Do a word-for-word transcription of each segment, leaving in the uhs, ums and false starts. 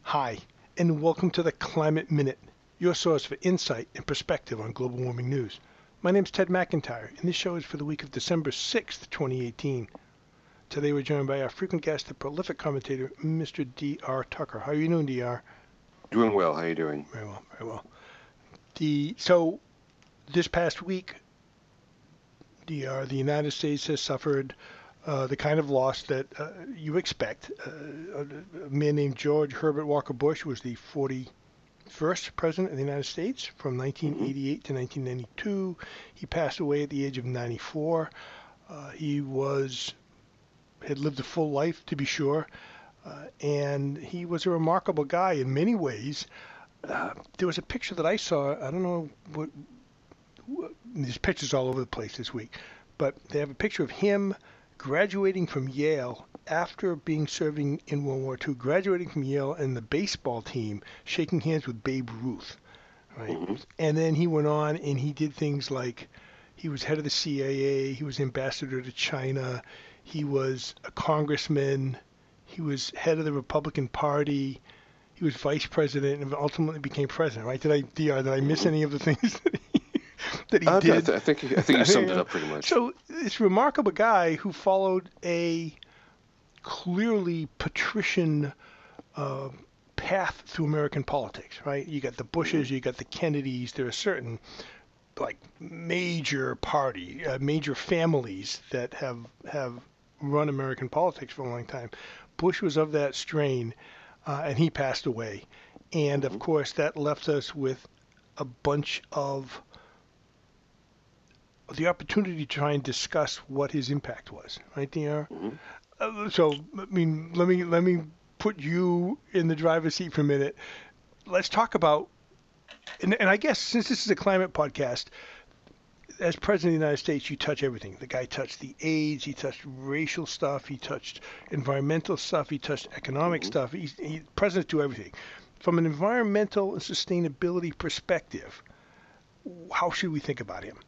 Hi, and welcome to the Climate Minute, your source for insight and perspective on global warming news. My name is Ted McIntyre, and this show is for the week of December sixth, twenty eighteen. Today we're joined by our frequent guest, the prolific commentator, Mister D R. Tucker. How are you doing, D R? Doing well. How are you doing? Very well, very well. The, so, this past week, D R, the United States has suffered uh, the kind of loss that uh, you expect. Uh, a, a man named George Herbert Walker Bush was the forty-first president of the United States from nineteen eighty-eight to nineteen ninety-two. He passed away at the age of ninety-four. Uh, he was had lived a full life, to be sure, uh, and he was a remarkable guy in many ways. Uh, there was a picture that I saw. I don't know what, what there's pictures all over the place this week, but they have a picture of him graduating from Yale after being serving in World War Two, graduating from Yale and the baseball team, shaking hands with Babe Ruth, right? Mm-hmm. And then he went on and he did things like he was head of the C I A, he was ambassador to China, he was a congressman, he was head of the Republican Party, he was vice president, and ultimately became president, right? Did I, D R, did I miss any of the things that he that he uh, did? I, th- I think I think you summed it up pretty much. So this remarkable guy who followed a clearly patrician uh, path through American politics, right? You got the Bushes, Mm-hmm. you got the Kennedys. There are certain like major party, uh, major families that have have run American politics for a long time. Bush was of that strain, uh, and he passed away. And of Mm-hmm. course, that left us with a bunch of the opportunity to try and discuss what his impact was, right, D R? Mm-hmm. Uh, so, I mean, let me let me put you in the driver's seat for a minute. Let's talk about, and, and I guess since this is a climate podcast, as president of the United States, you touch everything. The guy touched the AIDS, he touched racial stuff, he touched environmental stuff, he touched economic Mm-hmm. stuff. He's he, president do everything. From an environmental and sustainability perspective, how should we think about him?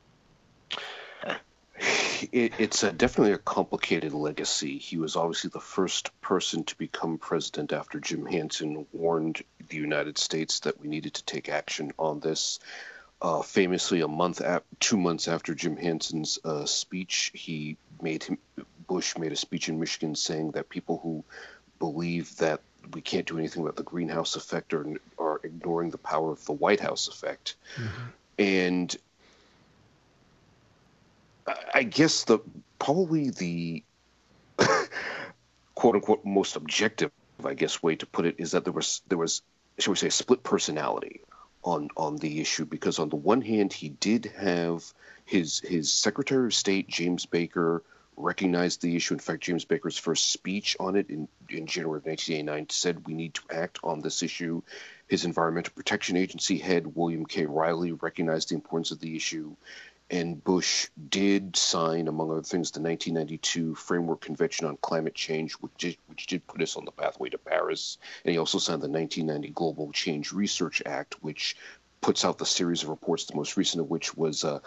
It, it's a, definitely a complicated legacy. He was obviously the first person to become president after Jim Hansen warned the United States that we needed to take action on this. Uh, famously, a month, ap- two months after Jim Hansen's uh, speech, he made him Bush made a speech in Michigan saying that people who believe that we can't do anything about the greenhouse effect are, are ignoring the power of the White House effect. Mm-hmm. And I guess the probably the quote unquote most objective, I guess, way to put it is that there was there was shall we say a split personality on on the issue, because on the one hand he did have his his Secretary of State James Baker recognized the issue. In fact, James Baker's first speech on it in, in January of nineteen eighty-nine said we need to act on this issue. His Environmental Protection Agency head William K. Riley recognized the importance of the issue. And Bush did sign, among other things, the nineteen ninety-two Framework Convention on Climate Change, which did, which did put us on the pathway to Paris. And he also signed the nineteen ninety Global Change Research Act, which puts out the series of reports, the most recent of which was uh,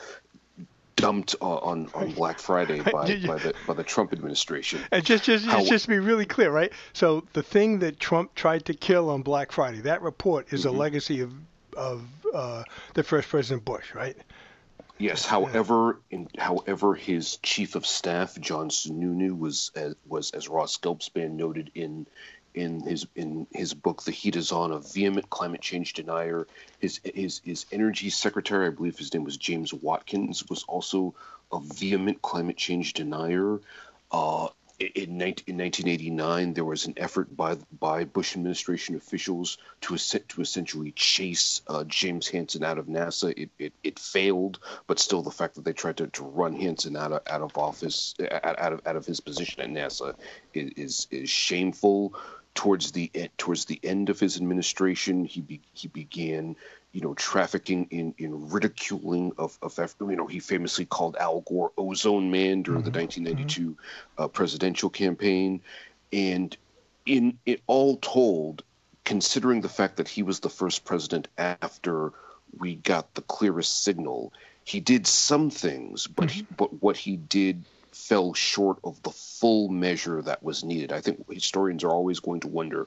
dumped uh, on, on Black Friday by, by the by the Trump administration. And just just How, just to be really clear, right? So the thing that Trump tried to kill on Black Friday, that report is mm-hmm. a legacy of of uh, the first President Bush, right? Yes. However, in, however, his chief of staff, John Sununu, was uh, was as Ross Gelbspan noted in in his in his book, The Heat Is On, a vehement climate change denier. His his his energy secretary, I believe his name was James Watkins, was also a vehement climate change denier. Uh, in, in nineteen eighty-nine, there was an effort by by Bush administration officials to to essentially chase uh, James Hansen out of NASA. It, it it failed, but still, the fact that they tried to, to run Hansen out of out of office, out of out of his position at NASA, is is, is shameful. Towards the towards the end of his administration, he be, he began, you know, trafficking in, in ridiculing of, of, you know, he famously called Al Gore Ozone Man during mm-hmm. the nineteen ninety-two mm-hmm. uh, presidential campaign. And in it all told, considering the fact that he was the first president after we got the clearest signal, he did some things, but mm-hmm. he, but what he did fell short of the full measure that was needed. I think historians are always going to wonder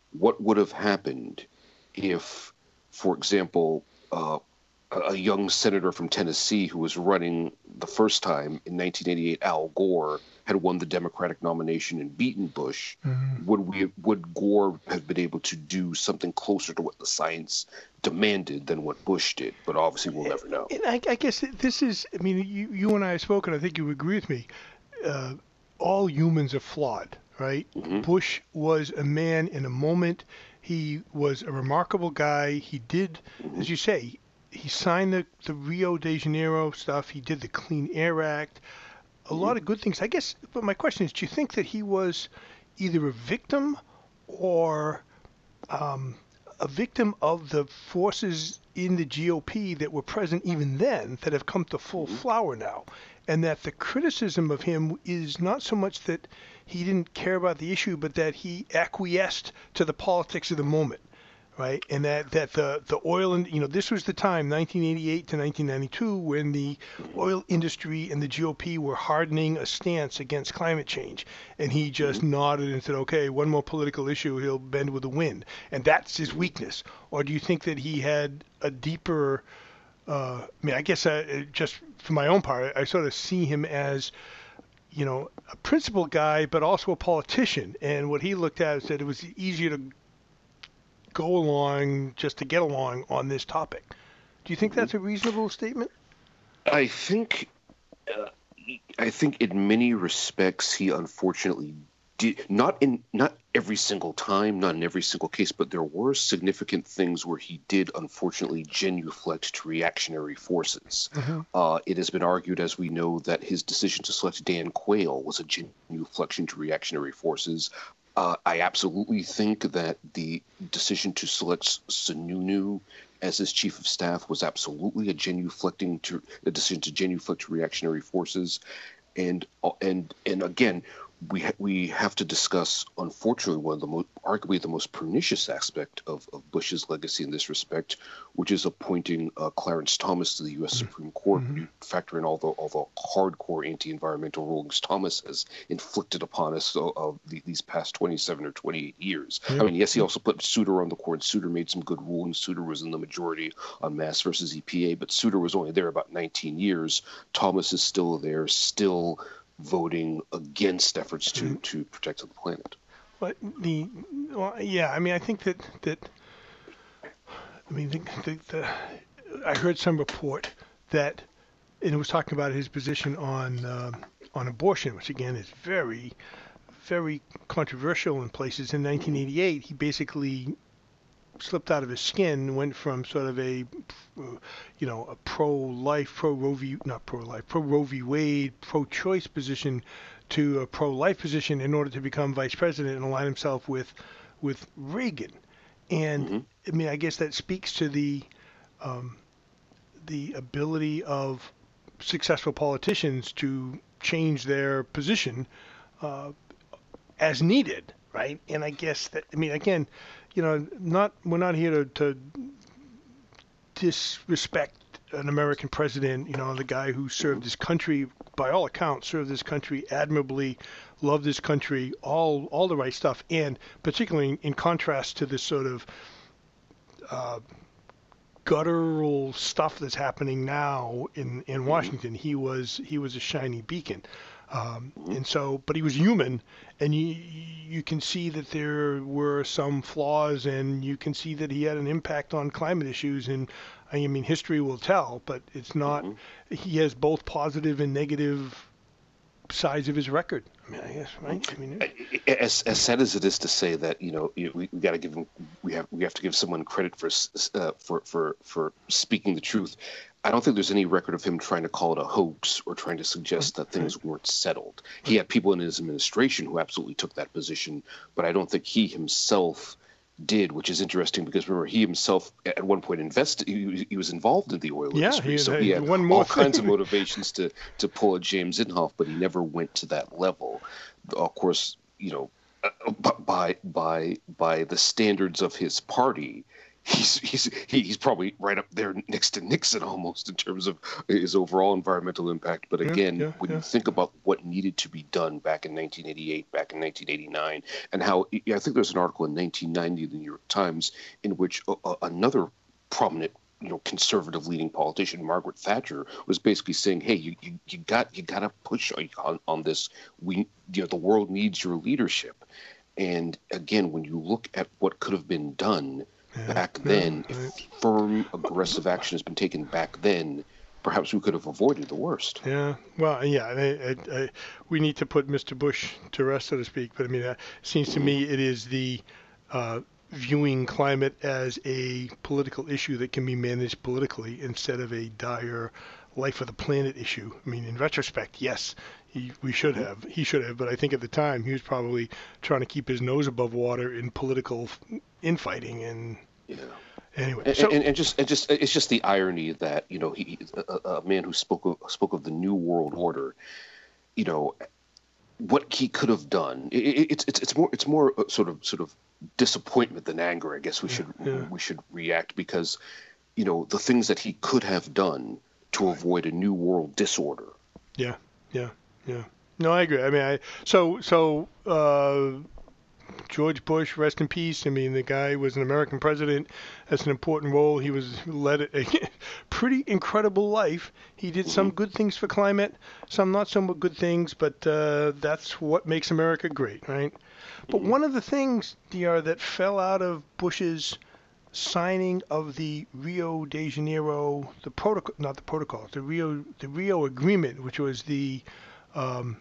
what would have happened if, for example, uh, a a young senator from Tennessee who was running the first time in nineteen eighty-eight, Al Gore, had won the Democratic nomination and beaten Bush? Mm-hmm. Would we would Gore have been able to do something closer to what the science demanded than what Bush did? But obviously, we'll never know. And I, I guess this is, I mean, you, you and I have spoken, I think you agree with me. Uh, all humans are flawed, right? Mm-hmm. Bush was a man in a moment. He was a remarkable guy. He did, Mm-hmm. as you say, he signed the, the Rio de Janeiro stuff. He did the Clean Air Act. A Mm-hmm. lot of good things. I guess, but my question is, do you think that he was either a victim or um, a victim of the forces in the G O P that were present even then that have come to full Mm-hmm. flower now? And that the criticism of him is not so much that he didn't care about the issue, but that he acquiesced to the politics of the moment, right? And that, that the, the oil, and you know, this was the time, nineteen eighty-eight to nineteen ninety-two, when the oil industry and the G O P were hardening a stance against climate change. And he just Mm-hmm. nodded and said, okay, one more political issue, he'll bend with the wind. And that's his weakness. Or do you think that he had a deeper, uh, I mean, I guess uh, just for my own part, I sort of see him as, you know, a principled guy, but also a politician. And what he looked at said it was easier to go along just to get along on this topic. Do you think Mm-hmm. that's a reasonable statement? I think, uh, I think in many respects he unfortunately did not in not every single time, not in every single case, but there were significant things where he did unfortunately genuflect to reactionary forces. Mm-hmm. Uh, it has been argued, as we know, that his decision to select Dan Quayle was a genuflection to reactionary forces. Uh, I absolutely think that the decision to select Sununu as his chief of staff was absolutely a genuflecting to a decision to genuflect to reactionary forces, and and and again, we ha- we have to discuss, unfortunately, one of the most arguably the most pernicious aspect of, of Bush's legacy in this respect, which is appointing uh, Clarence Thomas to the U S Supreme Court. Mm-hmm. You factor in all the all the hardcore anti-environmental rulings Thomas has inflicted upon us of uh, the, these past twenty-seven or twenty-eight years. Yep. I mean, yes, he also put Souter on the court. Souter made some good rulings. Souter was in the majority on Mass versus E P A, but Souter was only there about nineteen years. Thomas is still there, still voting against efforts to, Mm-hmm. to protect the planet. But the, well, yeah, I mean, I think that, that I mean, the, the, the, I heard some report that, and it was talking about his position on um, on abortion, which again is very, very controversial in places. In nineteen eighty-eight, he basically slipped out of his skin, went from sort of a, uh, you know, a pro-life, pro-Roe v. not pro-life, pro-Roe v. Wade, pro-choice position to a pro-life position in order to become vice president and align himself with with Reagan. And Mm-hmm. I mean, I guess that speaks to the um, the ability of successful politicians to change their position uh, as needed, right? And I guess that, I mean, again, you know, not we're not here to, to disrespect an American president, you know, the guy who served his country, by all accounts, served this country admirably, loved this country, all all the right stuff, and particularly in, in contrast to this sort of uh, guttural stuff that's happening now in, in Washington. He was he was a shiny beacon. Um, and so, but he was human, and you you can see that there were some flaws, and you can see that he had an impact on climate issues. And I mean, history will tell, but it's not. Mm-hmm. He has both positive and negative sides of his record. I mean, I guess, right? I mean, as as sad as it is to say that, you know, we, we got to give him, we have we have to give someone credit for uh, for for for speaking the truth. I don't think there's any record of him trying to call it a hoax or trying to suggest that things weren't settled. He had people in his administration who absolutely took that position, but I don't think he himself did, which is interesting because remember, he himself at one point invested, he, he was involved in the oil yeah, industry, he, so he had one more all kinds of thing. motivations to, to pull a James Inhofe, but he never went to that level. Of course, you know, by by by the standards of his party, he's he's he's probably right up there next to Nixon almost in terms of his overall environmental impact. But Yeah, again, yeah, when yeah. you think about what needed to be done back in nineteen eighty-eight, back in nineteen eighty-nine, and how I think there's an article in nineteen ninety in the New York Times in which a, a, another prominent, you know, conservative leading politician, Margaret Thatcher, was basically saying, "Hey, you, you, you got you got to push on, on this. We, you know, the world needs your leadership." And again, when you look at what could have been done Yeah, back yeah, then, if right. firm, aggressive action has been taken back then, perhaps we could have avoided the worst. Yeah, well, yeah, I, I, I, we need to put Mister Bush to rest, so to speak. But I mean, it seems to Mm-hmm. me it is the uh, viewing climate as a political issue that can be managed politically instead of a dire life of the planet issue. I mean, in retrospect, yes, he, we should Mm-hmm. have, he should have, but I think at the time he was probably trying to keep his nose above water in political infighting. And Yeah. anyway, And, so and, and just and just it's just the irony that, you know, he a, a man who spoke of, spoke of the new world order, you know, what he could have done. It, it, it's it's it's more it's more sort of sort of disappointment than anger. I guess we yeah, should yeah, we should react because, you know, the things that he could have done to avoid a new world disorder. yeah, yeah, yeah. No, I agree. I mean, I so so. Uh, George Bush, rest in peace. I mean, the guy was an American president. That's an important role. He was led a pretty incredible life. He did Hmm. some good things for climate, some not so good things, but uh, that's what makes America great, right? But Hmm. one of the things, D R, that fell out of Bush's signing of the Rio de Janeiro, the protocol, not the protocol, the Rio, the Rio Agreement, which was the um,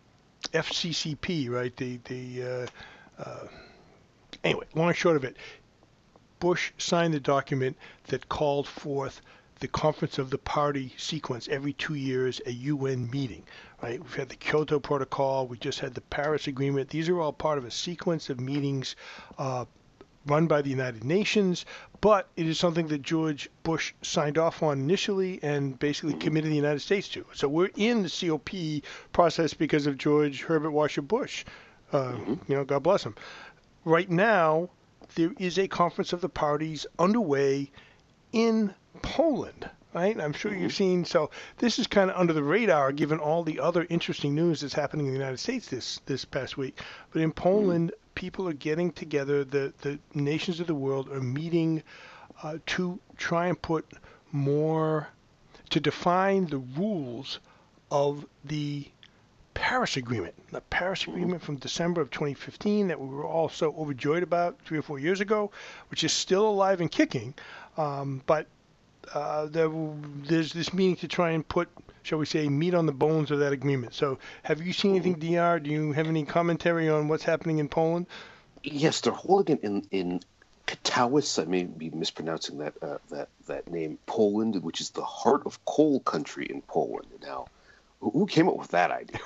F C C P, right? The the uh, uh, anyway, long and short of it, Bush signed the document that called forth the Conference of the Party sequence every two years, a U N meeting. Right? We've had the Kyoto Protocol. We just had the Paris Agreement. These are all part of a sequence of meetings uh, run by the United Nations, but it is something that George Bush signed off on initially and basically Hmm. committed the United States to. So we're in the C O P process because of George Herbert Walker Bush. Uh, Hmm. you know, God bless him. Right now, there is a conference of the parties underway in Poland, right? I'm sure Hmm. you've seen. So this is kind of under the radar, given all the other interesting news that's happening in the United States this this past week. But in Hmm. Poland, people are getting together. The the nations of the world are meeting uh, to try and put more to define the rules of the Paris Agreement, the Paris Hmm. Agreement from December of twenty fifteen that we were all so overjoyed about three or four years ago, which is still alive and kicking. Um, but uh, there, there's this meeting to try and put, shall we say, meat on the bones of that agreement. So, have you seen Hmm. anything, D R? Do you have any commentary on what's happening in Poland? Yes, they're holding it in in Katowice. I may be mispronouncing that uh, that that name. Poland, which is the heart of coal country in Poland. Now, who who came up with that idea?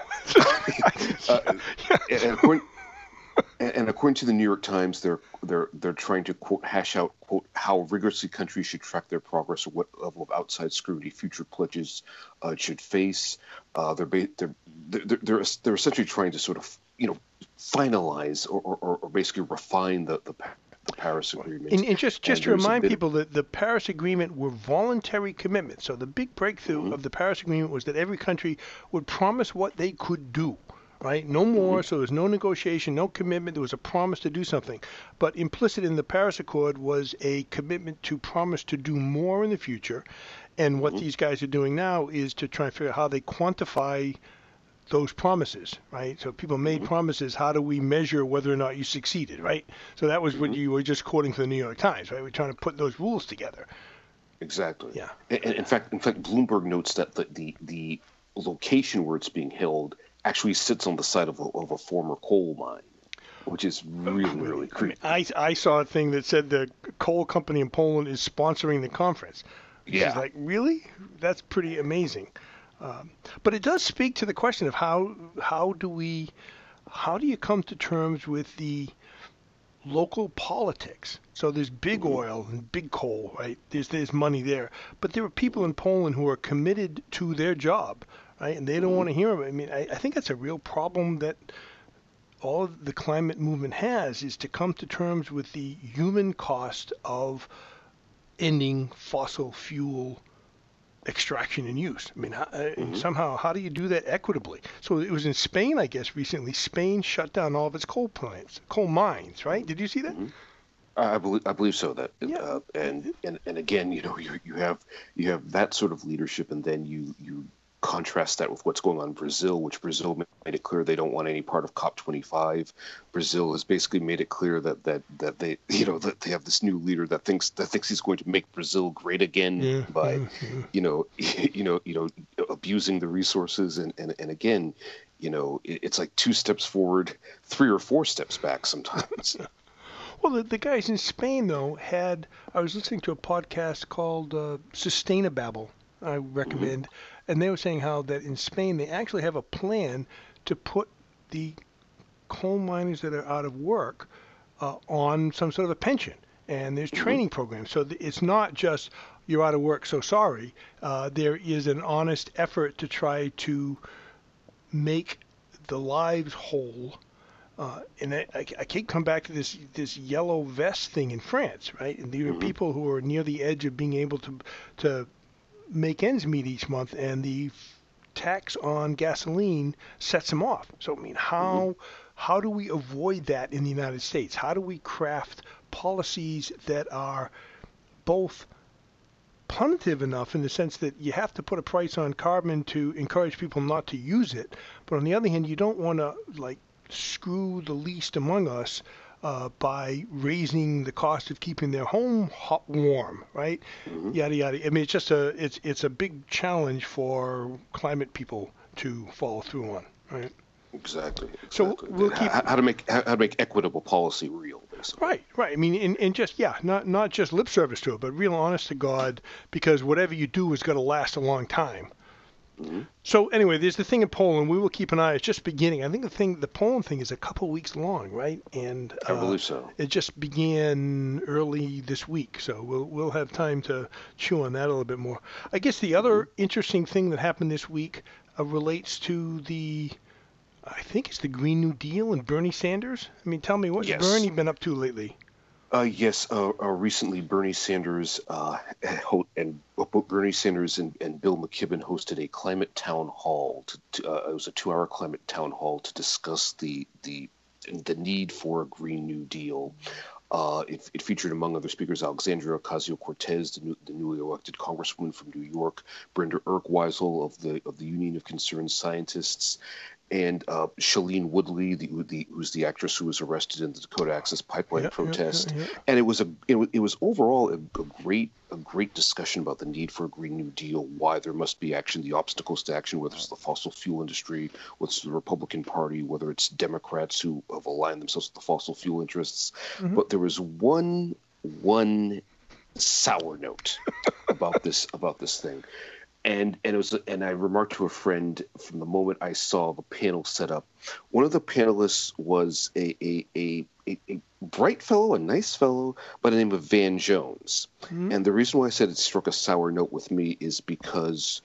uh, and, according, and according to the New York Times, they're they're they're trying to quote hash out quote how rigorously countries should track their progress or what level of outside scrutiny future pledges uh, should face. Uh, they're, ba- they're they're they're they're essentially trying to sort of, you know, finalize or, or, or basically refine the, the the Paris Agreement. And, and just just And to there's a remind bit. people that the Paris Agreement were voluntary commitments. So the big breakthrough Mm-hmm. of the Paris Agreement was that every country would promise what they could do, right? No Mm-hmm. more. So there was no negotiation, no commitment. There was a promise to do something. But implicit in the Paris Accord was a commitment to promise to do more in the future. And what Mm-hmm. these guys are doing now is to try and figure out how they quantify those promises, right? So people made Mm-hmm. promises. How do we measure whether or not you succeeded, right? So that was what Mm-hmm. you were just quoting from the New York Times, right? We're trying to put those rules together. Exactly. Yeah. And, and in fact, in fact, Bloomberg notes that the, the the location where it's being held actually sits on the site of a, of a former coal mine, which is really really Really, I mean, creepy. I I saw a thing that said the coal company in Poland is sponsoring the conference, which is Yeah. like, really? That's pretty amazing. Um, but it does speak to the question of how how do we how do you come to terms with the local politics? So there's big Mm-hmm. oil and big coal, right? There's there's money there, but there are people in Poland who are committed to their job, right? And they don't Mm-hmm. want to hear them. I mean, I, I think that's a real problem that all the climate movement has is to come to terms with the human cost of ending fossil fuel extraction and use. I mean, how, uh, Mm-hmm. somehow, how do you do that equitably? So it was in Spain, I guess, recently. Spain shut down all of its coal plants, coal mines, right? Did you see that? Mm-hmm. I believe I believe so. That Yeah. uh, and and and again, you know, you you have you have that sort of leadership, and then you you contrast that with what's going on in Brazil, which Brazil made it clear they don't want any part of COP twenty-five. Brazil has basically made it clear that that that they you know that they have this new leader that thinks that thinks he's going to make Brazil great again Yeah, by yeah, yeah. you know you know you know abusing the resources, and and, and again, you know, it, it's like two steps forward, three or four steps back sometimes. Well, the, the guys in Spain, though, had. I was listening to a podcast called uh, Sustainababble, I Mm-hmm. recommend, and they were saying how that in Spain they actually have a plan to put the coal miners that are out of work uh, on some sort of a pension. And there's Mm-hmm. training programs. So th- it's not just you're out of work, so sorry. Uh, there is an honest effort to try to make the lives whole. Uh, and I, I, I keep come back to this this yellow vest thing in France, right? And there are Mm-hmm. people who are near the edge of being able to to make ends meet each month, and the tax on gasoline sets them off. So I mean, Mm-hmm. how how do we avoid that in the United States? How do we craft policies that are both punitive enough in the sense that you have to put a price on carbon to encourage people not to use it, but on the other hand, you don't want to like screw the least among us uh, by raising the cost of keeping their home hot, warm, right? Mm-hmm. Yada yada. I mean, it's just a it's it's a big challenge for climate people to follow through on, right? Exactly, So exactly. we'll keep How, how to make how, how to make equitable policy real, basically. right, right. I mean, and, and just yeah, not not just lip service to it, but real honest to God, because whatever you do is going to last a long time. Hmm. So anyway, there's the thing in Poland. We will keep an eye. It's just beginning. I think the thing, the Poland thing, is a couple weeks long, right? And I uh, believe so. it just began early this week, so we'll we'll have time to chew on that a little bit more. I guess the Hmm. other interesting thing that happened this week uh, relates to the, I think it's the Green New Deal and Bernie Sanders. I mean, tell me, what's Yes. Bernie been up to lately? Uh, yes. Uh, uh, recently, Bernie Sanders uh, ho- and uh, both Bernie Sanders and, and Bill McKibben hosted a climate town hall. To, to, uh, it was a two-hour climate town hall to discuss the the the need for a Green New Deal. Uh, it, it featured, among other speakers, Alexandria Ocasio-Cortez, the, new, the newly elected congresswoman from New York, Brenda Urquhart of the of the Union of Concerned Scientists, and uh, Shailene Woodley, the, the, who's the actress who was arrested in the Dakota Access Pipeline Yeah, yeah, yeah, protest. yeah. And it was a it, was- it was overall a, a great a great discussion about the need for a Green New Deal, why there must be action, the obstacles to action, whether it's the fossil fuel industry, whether it's the Republican Party, whether it's Democrats who have aligned themselves with the fossil fuel interests. Hmm. But there was one one sour note about this about this thing. And and it was and I remarked to a friend from the moment I saw the panel set up. One of the panelists was a a, a, a, a bright fellow, a nice fellow by the name of Van Jones. Hmm. And the reason why I said it struck a sour note with me is because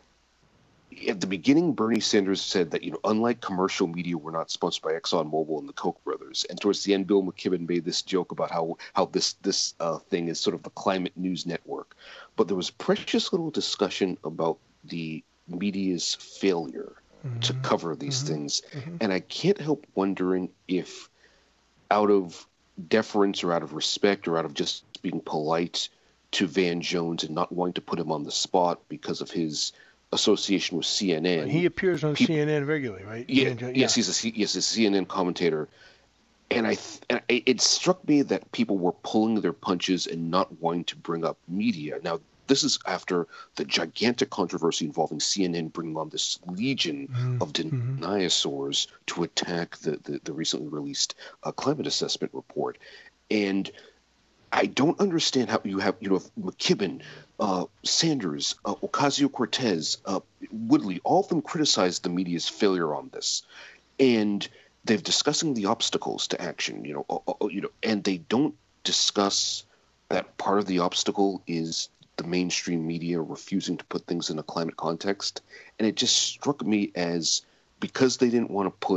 at the beginning, Bernie Sanders said that, you know, unlike commercial media, we're not sponsored by ExxonMobil and the Koch brothers. And towards the end, Bill McKibben made this joke about how how this this uh, thing is sort of the climate news network. But there was precious little discussion about the media's failure to Hmm. cover these Hmm. things. Hmm. And I can't help wondering if, out of deference or out of respect or out of just being polite to Van Jones and not wanting to put him on the spot because of his association with C N N, He appears on people, C N N regularly, right? yeah, Van Jo- yes, yeah. he's a C- yes, a C N N commentator, and I th- and it it struck me that people were pulling their punches and not wanting to bring up media. Now, this is after the gigantic controversy involving C N N bringing on this legion of Mm-hmm. dinosaurs to attack the the, the recently released uh, climate assessment report, and I don't understand how you have, you know, McKibben, uh, Sanders, uh, Ocasio-Cortez, uh, Woodley, all of them criticized the media's failure on this, and they're discussing the obstacles to action, you know, uh, uh, you know, and they don't discuss that part of the obstacle is the mainstream media refusing to put things in a climate context, and it just struck me as because they didn't want to put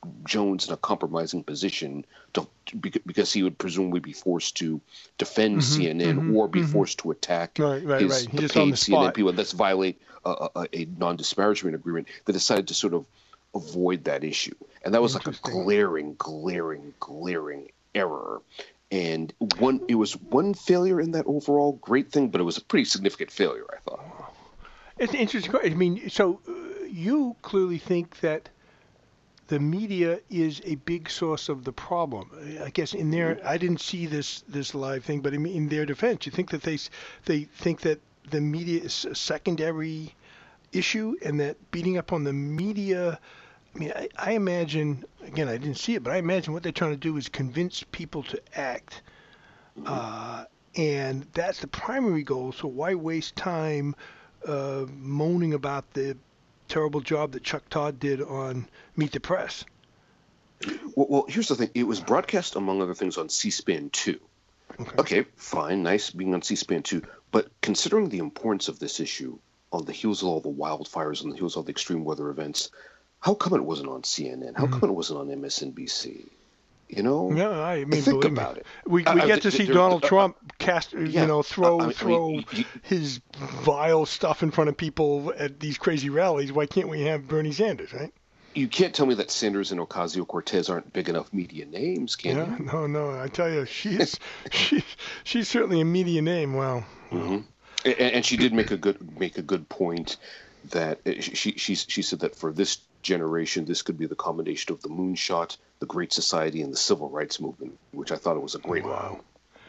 Jones in a compromising position to, because he would presumably be forced to defend Mm-hmm, C N N mm-hmm, or be mm-hmm. forced to attack Right, right, his right. He's the just on paid the C N N spot. people. That's violate a, a, a non-disparagement agreement. They decided to sort of avoid that issue, and that was like a glaring, glaring, glaring error. And one, it was one failure in that overall great thing, but it was a pretty significant failure, I thought. It's an interesting question. I mean, so uh, you clearly think that the media is a big source of the problem. I guess in their, I didn't see this this live thing, but in, in their defense, you think that they they think that the media is a secondary issue, and that beating up on the media. I mean, I, I imagine, again, I didn't see it, but I imagine what they're trying to do is convince people to act. Uh, and that's the primary goal. So why waste time uh, moaning about the terrible job that Chuck Todd did on Meet the Press? Well, well here's the thing. It was broadcast, among other things, on C-SPAN two. Okay. okay, fine, nice being on C-SPAN two. But considering the importance of this issue on the heels of all the wildfires, on the heels of all the extreme weather events, how come it wasn't on C N N? How come mm-hmm. it wasn't on M S N B C? You know, no, I mean, think believe about me. it. We we uh, get to see Donald uh, Trump cast, yeah, you know, throw uh, I mean, throw I mean, you, his vile stuff in front of people at these crazy rallies. Why can't we have Bernie Sanders, right? You can't tell me that Sanders and Ocasio-Cortez aren't big enough media names, can yeah, you? No, no. I tell you, she's she's she's certainly a media name. Well, mm-hmm. well. And, and she did make a good make a good point that she she she said that for this generation, this could be the combination of the moonshot, the Great Society, and the Civil Rights Movement, which I thought it was a great wow. line.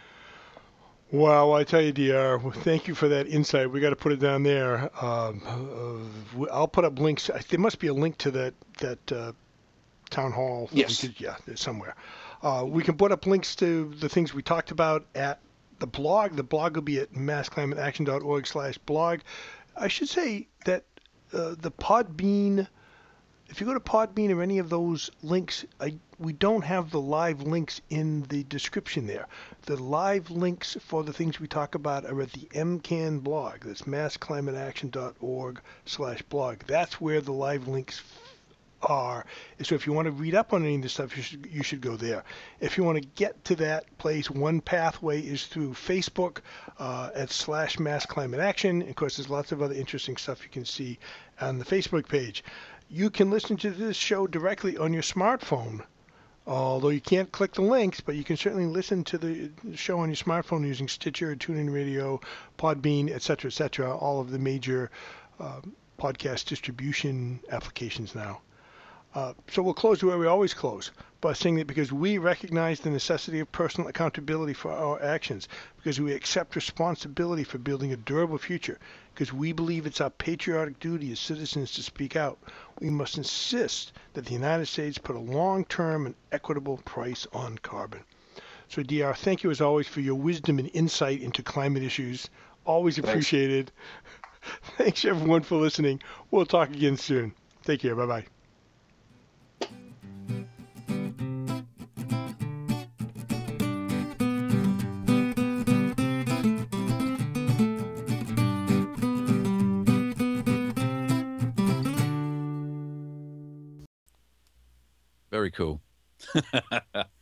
Wow, I tell you, D R, thank you for that insight. We got to put it down there. Um, uh, I'll put up links. There must be a link to that that uh, town hall. Yes. Could, yeah, there's somewhere. Uh, we can put up links to the things we talked about at the blog. The blog will be at massclimateaction.org slash blog. I should say that uh, the Podbean, if you go to Podbean or any of those links, I, we don't have the live links in the description there. The live links for the things we talk about are at the M C A N blog. That's massclimateaction.org slash blog. That's where the live links are. So if you want to read up on any of this stuff, you should you should go there. If you want to get to that place, one pathway is through Facebook uh, at slash Mass Climate Action. Of course, there's lots of other interesting stuff you can see on the Facebook page. You can listen to this show directly on your smartphone, although you can't click the links, but you can certainly listen to the show on your smartphone using Stitcher, TuneIn Radio, Podbean, et cetera, et cetera, all of the major uh, podcast distribution applications now. Uh, so we'll close where we always close, by saying that because we recognize the necessity of personal accountability for our actions, because we accept responsibility for building a durable future, because we believe it's our patriotic duty as citizens to speak out, we must insist that the United States put a long-term and equitable price on carbon. So, D R, thank you as always for your wisdom and insight into climate issues. Always appreciated. Thanks, Thanks everyone for listening. We'll talk again soon. Take care. Bye-bye. Very cool.